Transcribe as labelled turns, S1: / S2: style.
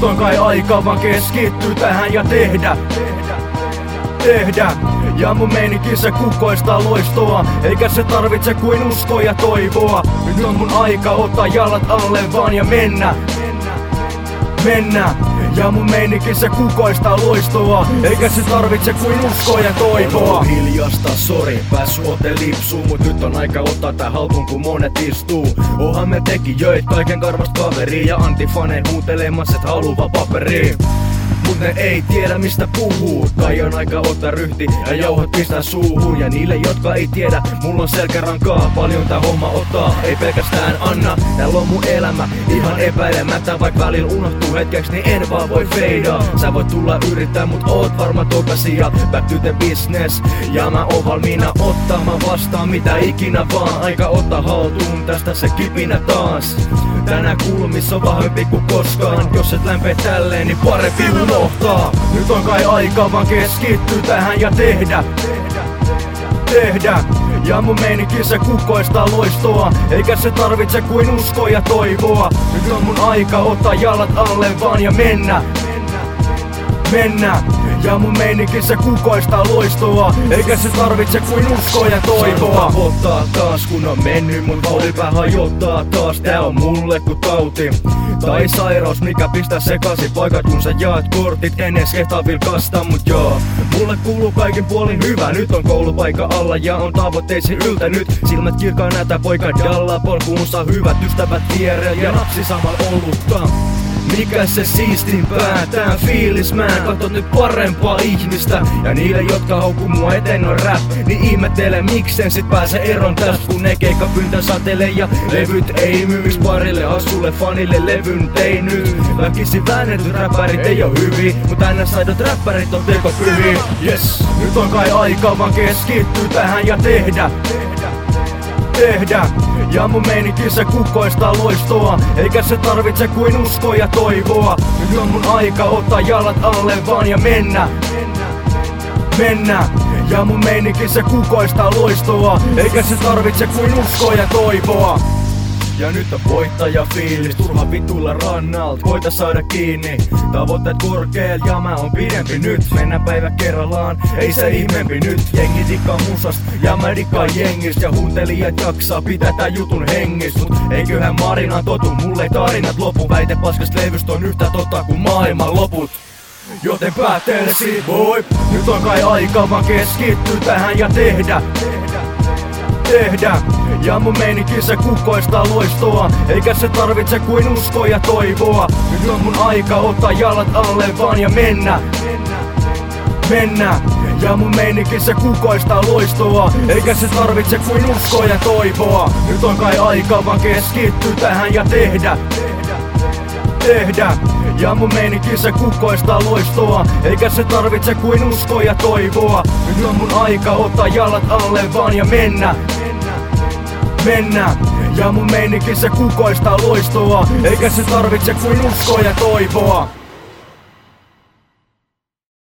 S1: on kai aika vaan keskittyy tähän ja tehdä. Ja mun meininki se kukoistaa loistoa, eikä se tarvitse kuin uskoa ja toivoa. Nyt on mun aika ottaa jalat alle vaan ja mennä. Ja mun meininki se kukoistaa loistoa, eikä se tarvitse kuin uskoa ja toivoa. On hiljasta, sori, päässyt ote lipsuu, mut nyt on aika ottaa tää haltuun kun monet istuu. Ohan me tekijöit kaiken karvasta kaveria ja antifaneen huutelemas et haluva paperiin. Mut ne ei tiedä mistä puhuu. Kai on aika ottaa ryhti ja jauhot pistää suuhun. Ja niille jotka ei tiedä, mulla on selkärankaa. Paljon tää homma ottaa, ei pelkästään anna. Täällä on mun elämä ihan epäilemättä. Vaik välillä unohtuu hetkeksi, niin en vaan voi feidaa. Sä voit tulla yrittää, mut oot varma tokasia. Back to the business, ja mä oon valmiina ottamaan vastaan mitä ikinä vaan. Aika ottaa haltuun, tästä se kipinä taas. Tänään kulmissa on vahvempi kuin koskaan. Jos et lämpee tälleen, niin parempi unohtaa. Nyt on kai aika vaan keskittyy tähän ja tehdä. Ja mun meininki se kukoistaa loistoa, eikä se tarvitse kuin uskoa ja toivoa. Nyt on mun aika ottaa jalat alle vaan ja mennä. Ja mun meininki se kukoistaa loistoa, eikä se tarvitse kuin uskoa ja toivoa. Ottaa taas kun on mennyt, mut vauhdilla vähän hajottaa taas. Tää on mulle ku tauti tai sairaus, mikä pistää sekaisin paikat kun sä jaat kortit. En edes kehtaa vilkasta, mut joo, mulle kuuluu kaikin puolin hyvä. Nyt on koulupaikka alla ja on tavoitteisiin yltänyt. Silmät kirkkaan näyttää poika dalla, polkuunsa hyvät ystävät vierellä ja napsi samalla olutta. Mikä se siistimpää, tää fiilis, mä katot nyt parempaa ihmistä. Ja niille jotka haukuu mua eteen on rap, niin ihmettele miksen sit pääse eron tästä. Kun ne keikkapyyntä satelee ja levyt ei myis parille hassulle fanille levyn tein nyt. Väkisin väännetyt räppärit ei oo hyviä, mut ns aidot räppärit on tekopyhiä. Yes, nyt on kai aika vaan keskittyy tähän ja tehdä. Ja mun meininki se kukoistaa loistoa, eikä se tarvitse kuin uskoa ja toivoa. Nyt on mun aika ottaa jalat alle vaan ja mennä. Ja mun meininki se kukoistaa loistoa, eikä se tarvitse kuin uskoa ja toivoa. Ja nyt on voittaja fiilis, turha vitulla rannalt, voita saada kiinni. Tavoitteet korkeel ja mä oon pidempi nyt. Mennään päivä kerrallaan, ei se ihmeempi nyt. Jengi dikkaa musast ja mä dikkaan jengistä. Ja huutelijat jaksaa pitää tän jutun hengis. Mut eiköhän Marina totu, mulle ei tarinat lopu. Väite paskast levystä on yhtä totta kuin maailman loput. Joten päättelesi, voi, nyt on kai aika vaan keskittyy tähän ja tehdä. Ja mun meininki se kukoistaa loistoa, eikä se tarvitse kuin uskoa ja toivoa. Nyt on mun aika ottaa jalat alle vaan ja mennä. Ja mun meininki se kukoistaa loistoa, eikä se tarvitse kuin uskoa ja toivoa. Nyt on kai aika vaan keskittyy tähän ja tehdä. Ja mun meininki se kukoistaa loistoa, eikä se tarvitse kuin uskoa ja toivoa. Nyt on mun aika ottaa jalat alle vaan ja mennä. Ja mun meininki se kukoistaa loistoa, eikä se tarvitse kuin uskoa ja toivoa.